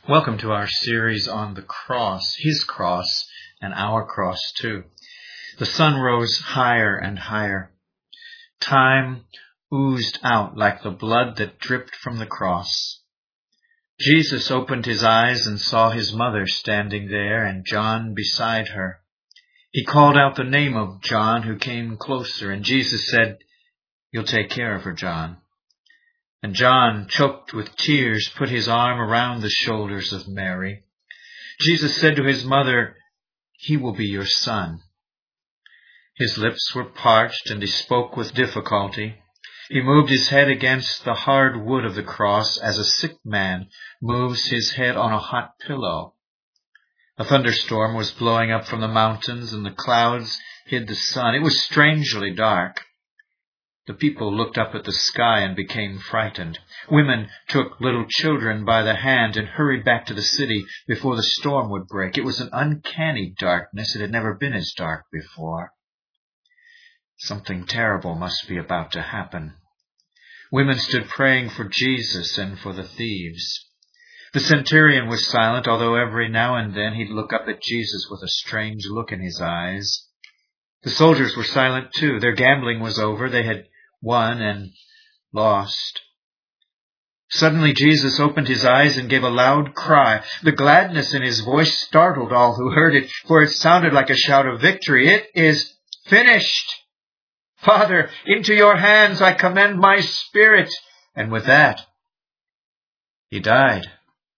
Welcome to our series on the cross, His cross, and our cross too. The sun rose higher and higher. Time oozed out like the blood that dripped from the cross. Jesus opened his eyes and saw his mother standing there and John beside her. He called out the name of John, who came closer, and Jesus said, "You'll take care of her, John." And John, choked with tears, put his arm around the shoulders of Mary. Jesus said to his mother, "He will be your son." His lips were parched and he spoke with difficulty. He moved his head against the hard wood of the cross as a sick man moves his head on a hot pillow. A thunderstorm was blowing up from the mountains and the clouds hid the sun. It was strangely dark. The people looked up at the sky and became frightened. Women took little children by the hand and hurried back to the city before the storm would break. It was an uncanny darkness. It had never been as dark before. Something terrible must be about to happen. Women stood praying for Jesus and for the thieves. The centurion was silent, although every now and then he'd look up at Jesus with a strange look in his eyes. The soldiers were silent too. Their gambling was over. They had won and lost. Suddenly Jesus opened his eyes and gave a loud cry. The gladness in his voice startled all who heard it, for it sounded like a shout of victory. "It is finished. Father, into your hands I commend my spirit." And with that, he died.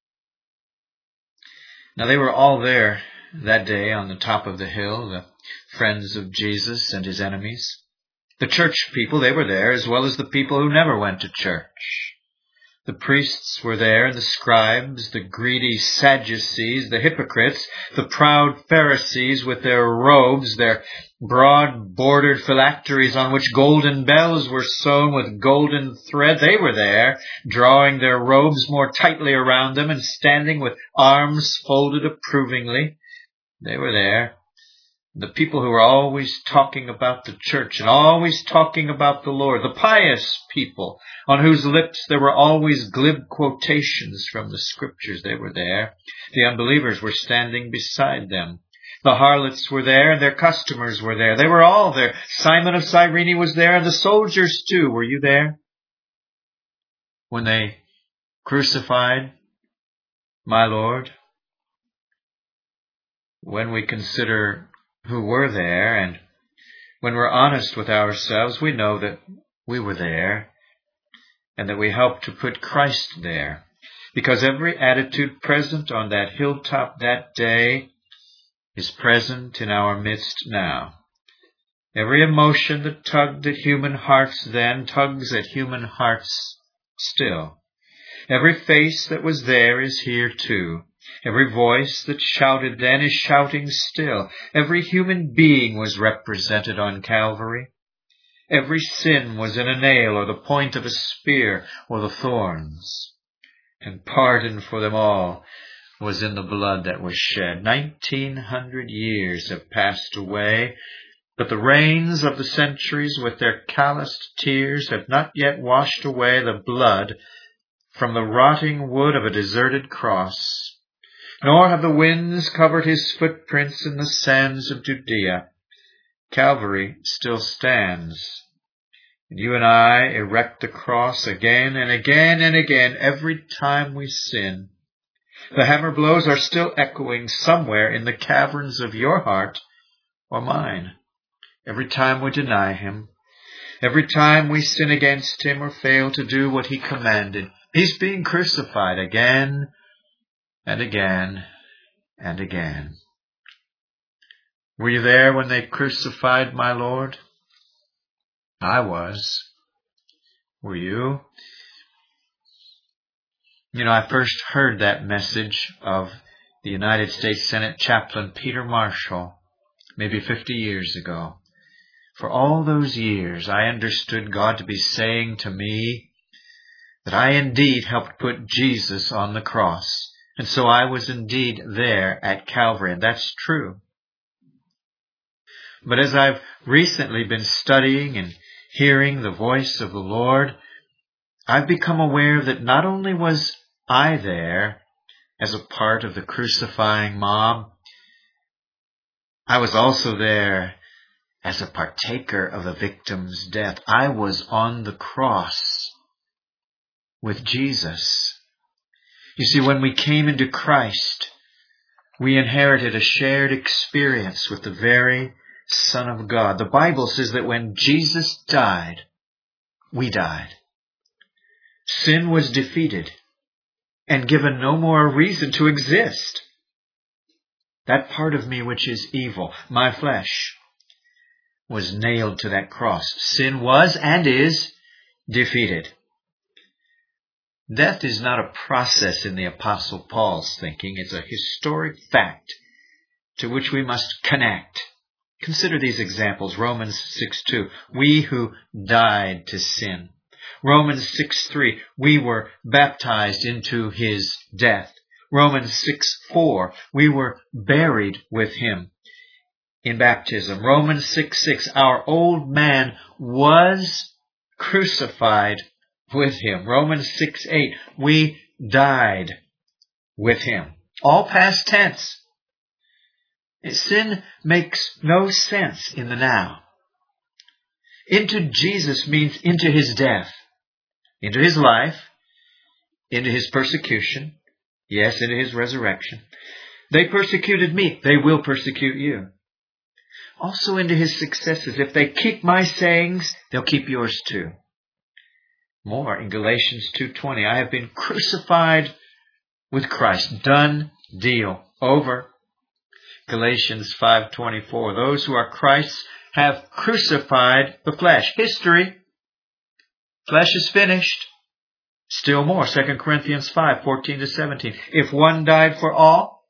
Now they were all there that day on the top of the hill, the friends of Jesus and his enemies. The church people, they were there, as well as the people who never went to church. The priests were there, and the scribes, the greedy Sadducees, the hypocrites, the proud Pharisees with their robes, their broad-bordered phylacteries on which golden bells were sewn with golden thread. They were there, drawing their robes more tightly around them and standing with arms folded approvingly. They were there. The people who were always talking about the church and always talking about the Lord, the pious people on whose lips there were always glib quotations from the scriptures, they were there. The unbelievers were standing beside them. The harlots were there and their customers were there. They were all there. Simon of Cyrene was there and the soldiers too. Were you there? When they crucified my Lord? When we consider who were there, and when we're honest with ourselves, we know that we were there and that we helped to put Christ there, because every attitude present on that hilltop that day is present in our midst now. Every emotion that tugged at human hearts then tugs at human hearts still. Every face that was there is here too. Every voice that shouted then is shouting still. Every human being was represented on Calvary. Every sin was in a nail or the point of a spear or the thorns. And pardon for them all was in the blood that was shed. 1900 years have passed away, but the rains of the centuries with their calloused tears have not yet washed away the blood from the rotting wood of a deserted cross. Nor have the winds covered his footprints in the sands of Judea. Calvary still stands. And you and I erect the cross again and again and again every time we sin. The hammer blows are still echoing somewhere in the caverns of your heart or mine. Every time we deny him, every time we sin against him or fail to do what he commanded, he's being crucified again and again and again. Were you there when they crucified my Lord? I was. Were you? You know, I first heard that message of the United States Senate chaplain Peter Marshall maybe 50 years ago. For all those years, I understood God to be saying to me that I indeed helped put Jesus on the cross. And so I was indeed there at Calvary, and that's true. But as I've recently been studying and hearing the voice of the Lord, I've become aware that not only was I there, as a part of the crucifying mob. I was also there as a partaker of the victim's death. I was on the cross with Jesus. You see, when we came into Christ, we inherited a shared experience with the very Son of God. The Bible says that when Jesus died, we died. Sin was defeated and given no more reason to exist. That part of me which is evil, my flesh, was nailed to that cross. Sin was and is defeated. Death is not a process in the Apostle Paul's thinking. It's a historic fact to which we must connect. Consider these examples. Romans 6:2, we who died to sin. Romans 6:3, we were baptized into his death. Romans 6:4, we were buried with him in baptism. Romans 6:6, our old man was crucified with him. Romans 6:8, we died with him. All past tense. Sin makes no sense in the now. Into Jesus means into his death, into his life, into his persecution, yes, into his resurrection. They persecuted me, they will persecute you. Also into his successes. If they keep my sayings, they'll keep yours too. More in Galatians 2:20. I have been crucified with Christ. Done deal. Over. Galatians 5:24. Those who are Christ's have crucified the flesh. History. Flesh is finished. Still more. 2 Corinthians 5:14-17. If one died for all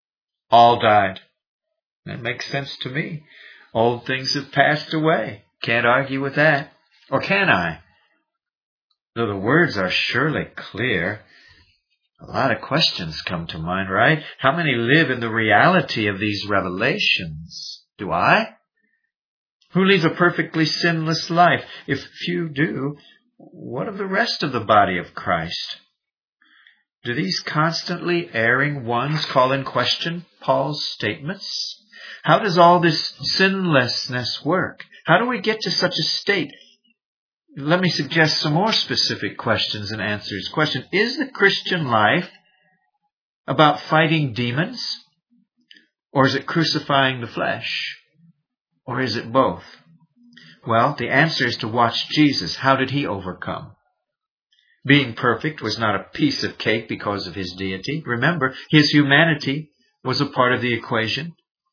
died. That makes sense to me. Old things have passed away. Can't argue with that. Or can I? Though the words are surely clear, a lot of questions come to mind, right? How many live in the reality of these revelations? Do I? Who leads a perfectly sinless life? If few do, what of the rest of the body of Christ? Do these constantly erring ones call in question Paul's statements? How does all this sinlessness work? How do we get to such a state? Let me suggest some more specific questions and answers. Question, is the Christian life about fighting demons? Or is it crucifying the flesh? Or is it both? Well, the answer is to watch Jesus. How did he overcome? Being perfect was not a piece of cake because of his deity. Remember, his humanity was a part of the equation.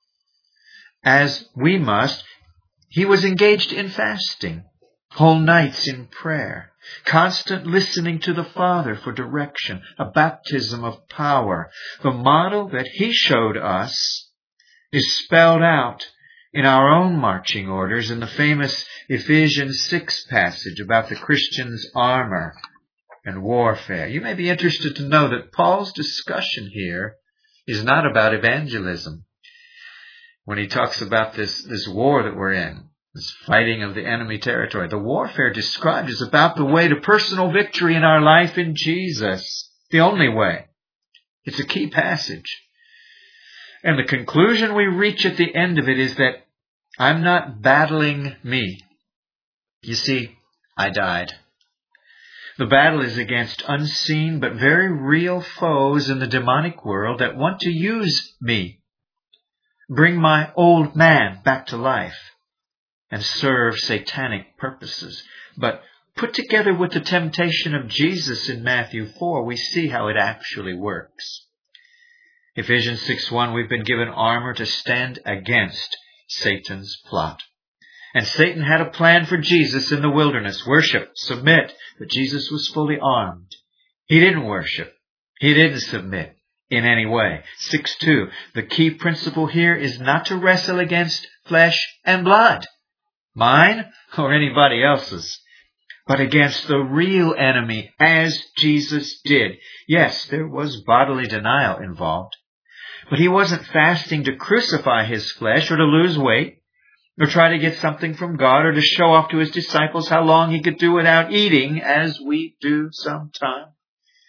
As we must, he was engaged in fasting, whole nights in prayer, constant listening to the Father for direction, a baptism of power. The model that he showed us is spelled out in our own marching orders in the famous Ephesians 6 passage about the Christian's armor and warfare. You may be interested to know that Paul's discussion here is not about evangelism. When he talks about this war that we're in, this fighting of the enemy territory, the warfare described is about the way to personal victory in our life in Jesus. The only way. It's a key passage. And the conclusion we reach at the end of it is that I'm not battling me. You see, I died. The battle is against unseen but very real foes in the demonic world that want to use me, bring my old man back to life, and serve satanic purposes. But put together with the temptation of Jesus in Matthew 4, we see how it actually works. Ephesians 6:1, we've been given armor to stand against Satan's plot. And Satan had a plan for Jesus in the wilderness. Worship, submit. But Jesus was fully armed. He didn't worship. He didn't submit in any way. 6:2, the key principle here is not to wrestle against flesh and blood, mine or anybody else's, but against the real enemy, as Jesus did. Yes, there was bodily denial involved, but he wasn't fasting to crucify his flesh or to lose weight, or try to get something from God, or to show off to his disciples how long he could do without eating, as we do sometimes.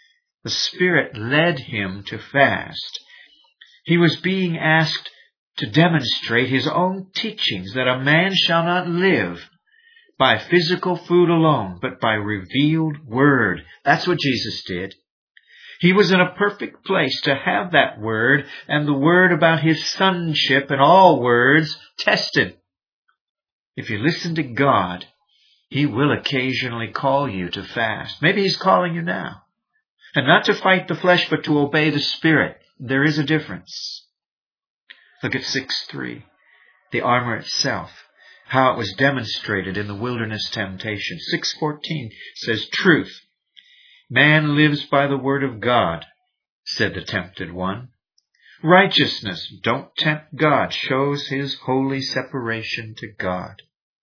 The Spirit led him to fast. He was being asked to demonstrate his own teachings that a man shall not live by physical food alone, but by revealed word. That's what Jesus did. He was in a perfect place to have that word and the word about his sonship and all words tested. If you listen to God, He will occasionally call you to fast. Maybe He's calling you now. And not to fight the flesh, but to obey the Spirit. There is a difference. Look at 6:3. The armor itself. How it was demonstrated in the wilderness temptation. 6:14 says, truth. Man lives by the word of God, said the tempted one. Righteousness, don't tempt God, shows his holy separation to God.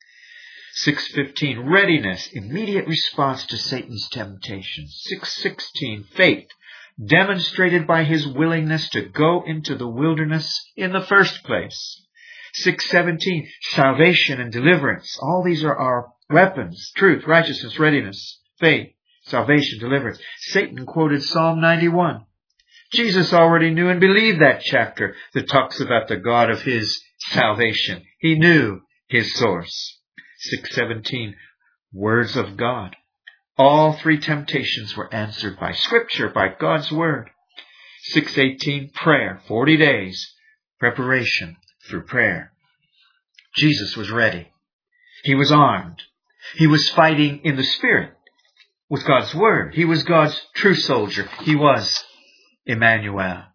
6:15, readiness, immediate response to Satan's temptation. 6:16, faith, demonstrated by his willingness to go into the wilderness in the first place. 6:17, salvation and deliverance. All these are our weapons. Truth, righteousness, readiness, faith, salvation, deliverance. Satan quoted Psalm 91. Jesus already knew and believed that chapter that talks about the God of his salvation. He knew his source. 6:17, words of God. All three temptations were answered by Scripture, by God's Word. 6:18, prayer, 40 days, preparation through prayer. Jesus was ready. He was armed. He was fighting in the Spirit with God's Word. He was God's true soldier. He was Emmanuel.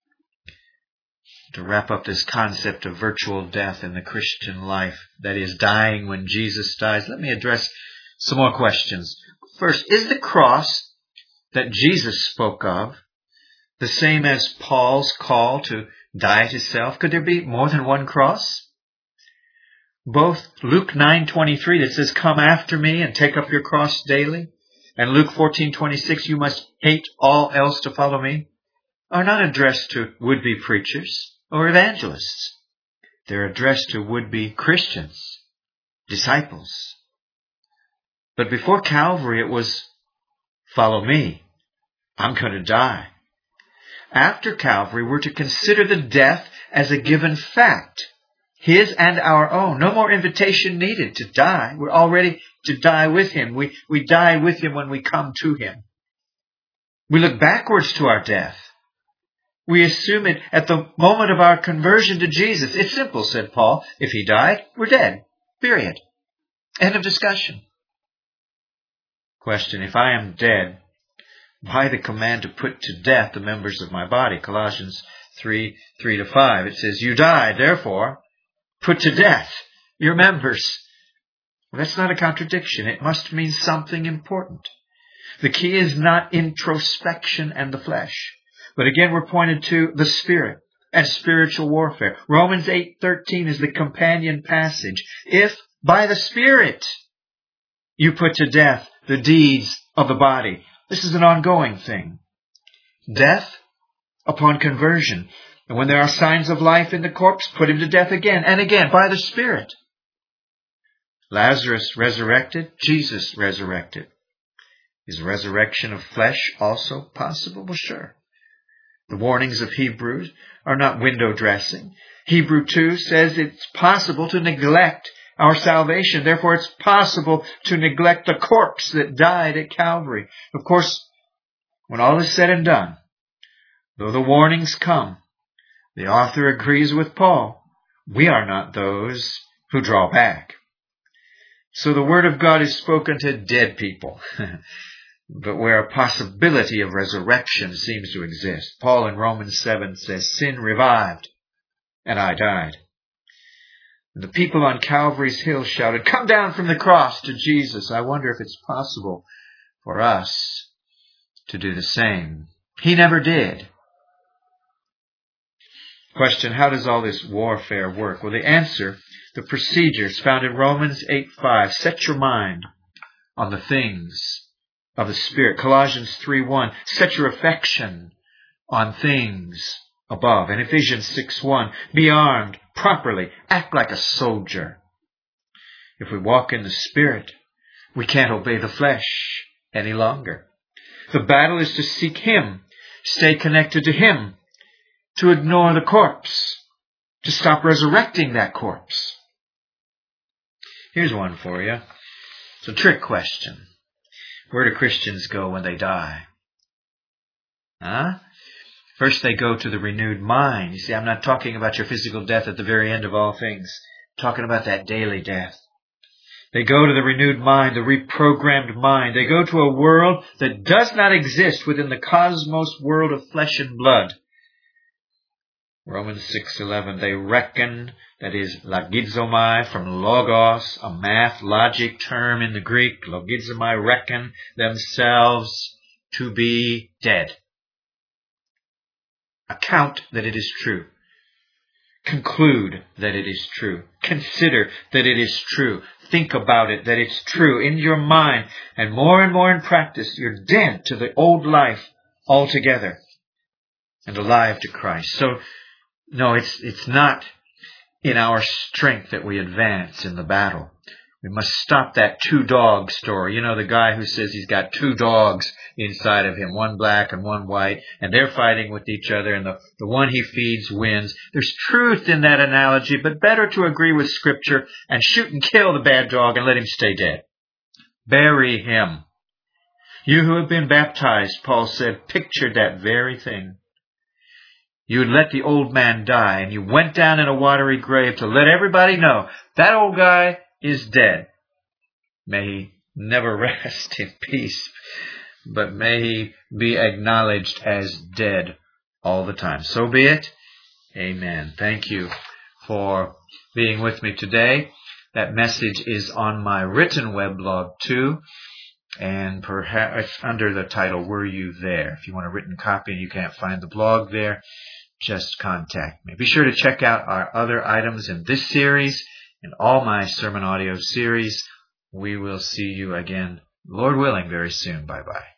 To wrap up this concept of virtual death in the Christian life, that is, dying when Jesus dies, let me address some more questions. First, is the cross that Jesus spoke of the same as Paul's call to die to self? Could there be more than one cross? Both Luke 9:23 that says, come after me and take up your cross daily, and Luke 14:26, you must hate all else to follow me, are not addressed to would-be preachers or evangelists. They're addressed to would-be Christians, disciples. But before Calvary, it was, follow me. I'm going to die. After Calvary, we're to consider the death as a given fact, his and our own. No more invitation needed to die. We're all ready to die with him. We die with him when we come to him. We look backwards to our death. We assume it at the moment of our conversion to Jesus. It's simple, said Paul. If he died, we're dead. Period. End of discussion. Question, if I am dead, why the command to put to death the members of my body? Colossians 3:3-5. It says, you died, therefore, put to death your members. Well, that's not a contradiction. It must mean something important. The key is not introspection and the flesh. But again, we're pointed to the Spirit and spiritual warfare. Romans 8:13 is the companion passage. If by the Spirit you put to death the deeds of the body. This is an ongoing thing. Death upon conversion. And when there are signs of life in the corpse, put him to death again and again by the Spirit. Lazarus resurrected, Jesus resurrected. Is resurrection of flesh also possible? Well, sure. The warnings of Hebrews are not window dressing. Hebrew 2 says it's possible to neglect our salvation. Therefore, it's possible to neglect the corpse that died at Calvary. Of course, when all is said and done, though the warnings come, the author agrees with Paul. We are not those who draw back. So the Word of God is spoken to dead people. But where a possibility of resurrection seems to exist. Paul in Romans 7 says, sin revived, and I died. And the people on Calvary's hill shouted, come down from the cross to Jesus. I wonder if it's possible for us to do the same. He never did. Question, how does all this warfare work? Well, the answer, the procedure is found in Romans 8:5. Set your mind on the things of the Spirit. Colossians 3:1. Set your affection on things above. And Ephesians 6:1. Be armed properly. Act like a soldier. If we walk in the Spirit, we can't obey the flesh any longer. The battle is to seek Him, stay connected to Him, to ignore the corpse, to stop resurrecting that corpse. Here's one for you. It's a trick question. Where do Christians go when they die? First they go to the renewed mind. You see, I'm not talking about your physical death at the very end of all things. I'm talking about that daily death. They go to the renewed mind, the reprogrammed mind. They go to a world that does not exist within the cosmos world of flesh and blood. Romans 6:11, they reckon, that is logizomai from logos, a math logic term in the Greek. Logizomai reckon themselves to be dead. Account that it is true. Conclude that it is true. Consider that it is true. Think about it, that it's true in your mind. And more in practice, you're dead to the old life altogether and alive to Christ. So, no, it's not in our strength that we advance in the battle. We must stop that two-dog story. You know, the guy who says he's got two dogs inside of him, one black and one white, and they're fighting with each other, and the one he feeds wins. There's truth in that analogy, but better to agree with Scripture and shoot and kill the bad dog and let him stay dead. Bury him. You who have been baptized, Paul said, pictured that very thing. You had let the old man die, and you went down in a watery grave to let everybody know that old guy is dead. May he never rest in peace, but may he be acknowledged as dead all the time. So be it. Amen. Thank you for being with me today. That message is on my written weblog too, and perhaps under the title, Were You There? If you want a written copy and you can't find the blog there, just contact me. Be sure to check out our other items in this series and all my sermon audio series. We will see you again, Lord willing, very soon. Bye-bye.